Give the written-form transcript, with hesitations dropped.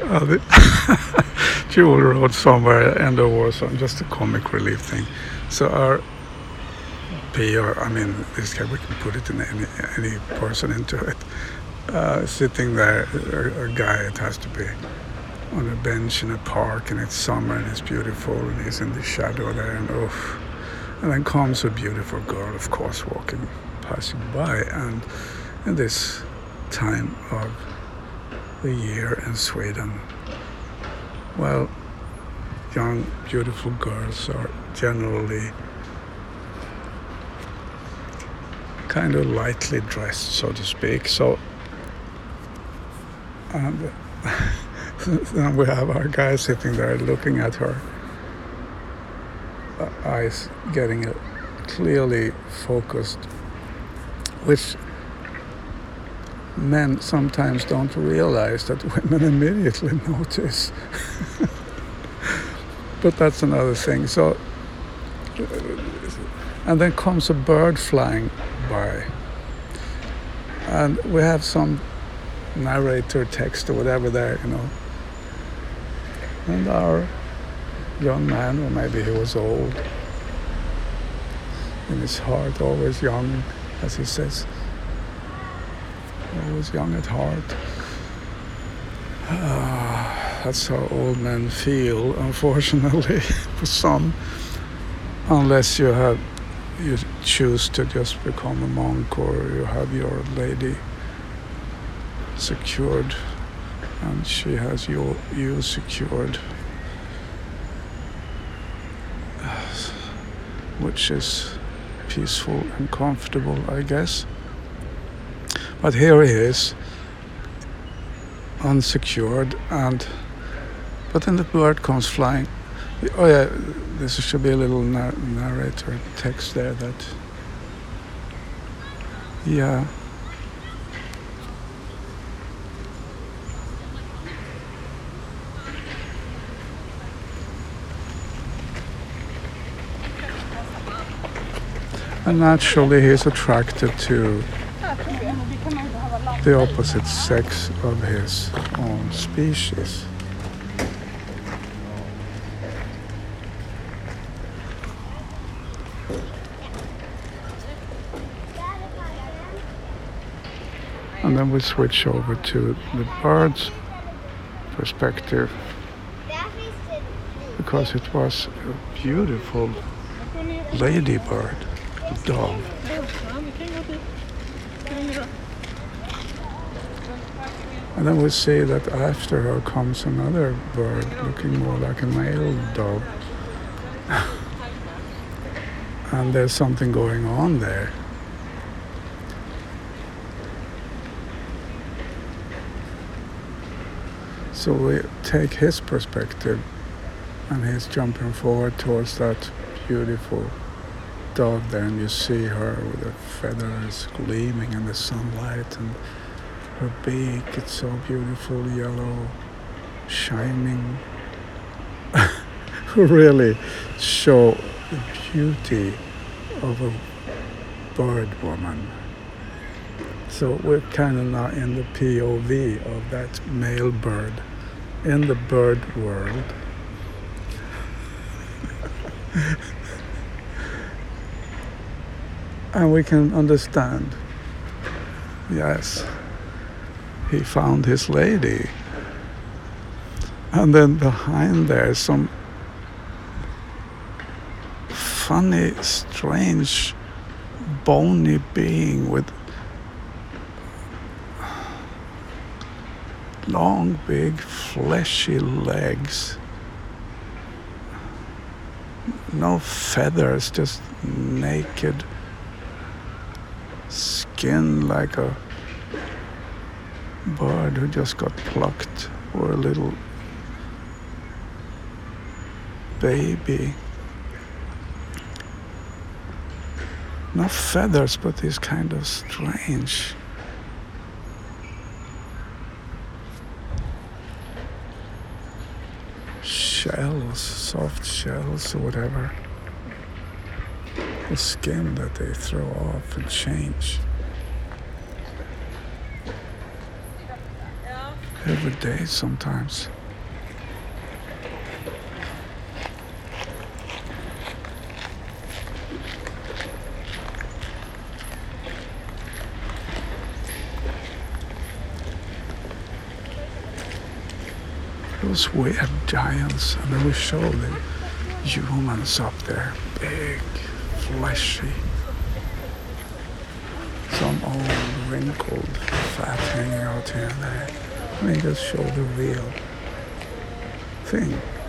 Jewel wrote somewhere in the war song, just a comic relief thing. So our PR, I mean, this guy, we can put it in any person into it. Sitting there, a guy, it has to be on a bench in a park, and it's summer and it's beautiful, and he's in the shadow there, and oof. And then comes a beautiful girl, of course, passing by, and in this time of the year in Sweden, well, young, beautiful girls are generally kind of lightly dressed, so to speak. So, and then we have our guy sitting there looking at her eyes getting clearly focused, which men sometimes don't realize that women immediately notice. But that's another thing. So, and then comes a bird flying by, and we have some narrator text or whatever there, and our young man, or maybe he was old, in his heart, always young, as he says, always young at heart. That's how old men feel, unfortunately, for some, unless you choose to just become a monk, or you have your lady secured and she has you secured, which is peaceful and comfortable, I guess. But here he is, unsecured, but then the bird comes flying. Oh yeah, this should be a little narrator text there that, yeah. And naturally he's attracted to the opposite sex of his own species. And then we switch over to the bird's perspective, because it was a beautiful ladybird, dove. And then we see that after her comes another bird looking more like a male dove. And there's something going on there. So we take his perspective, and he's jumping forward towards that beautiful dove there, and you see her with her feathers gleaming in the sunlight, and her beak, it's so beautiful, yellow, shining. Really show the beauty of a bird woman. So we're kind of now in the POV of that male bird in the bird world. And we can understand, yes, he found his lady. And then behind there is some funny, strange, bony being with long, big, fleshy legs. No feathers, just naked skin, like a bird who just got plucked, or a little baby. No feathers, but these kind of strange shells, soft shells or whatever. The skin that they throw off and change. every day sometimes. Those weird giants, and then we show the humans up there, big, fleshy, some old, wrinkled fat hanging out here and there. I mean, just show the real thing.